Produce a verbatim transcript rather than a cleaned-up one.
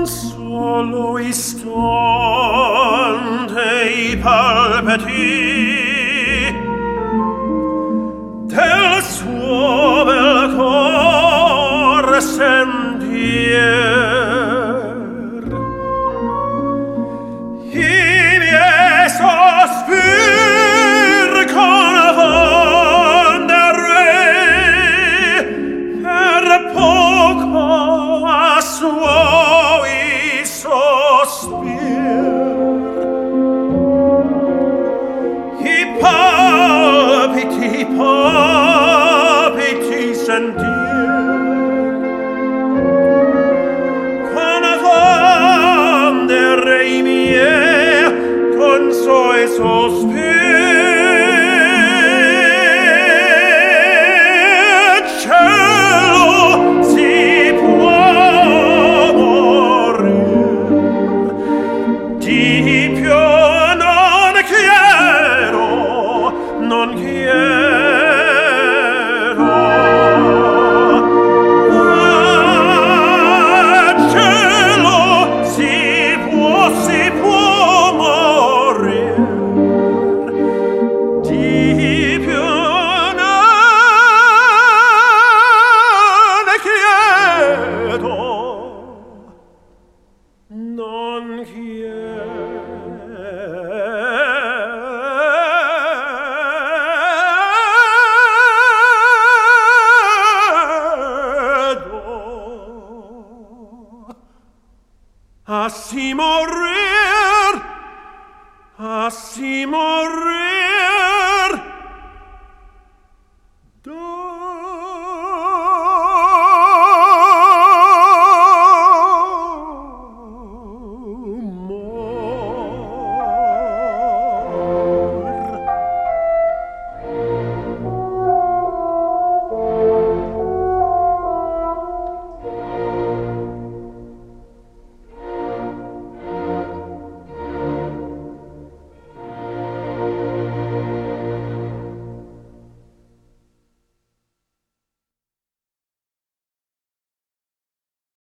solo istante i palpiti del suo bel cor sentir, i miei sospir confondere per poco a suoi sospir, i palpiti, i palpiti sentir, confondere i miei con suoi sospir. Cielo, si può morir, di più non quiero, non quiero. Ah, cielo, si può, si può morir, di più non chiedo, non chiedo. Assi morir, assi morir.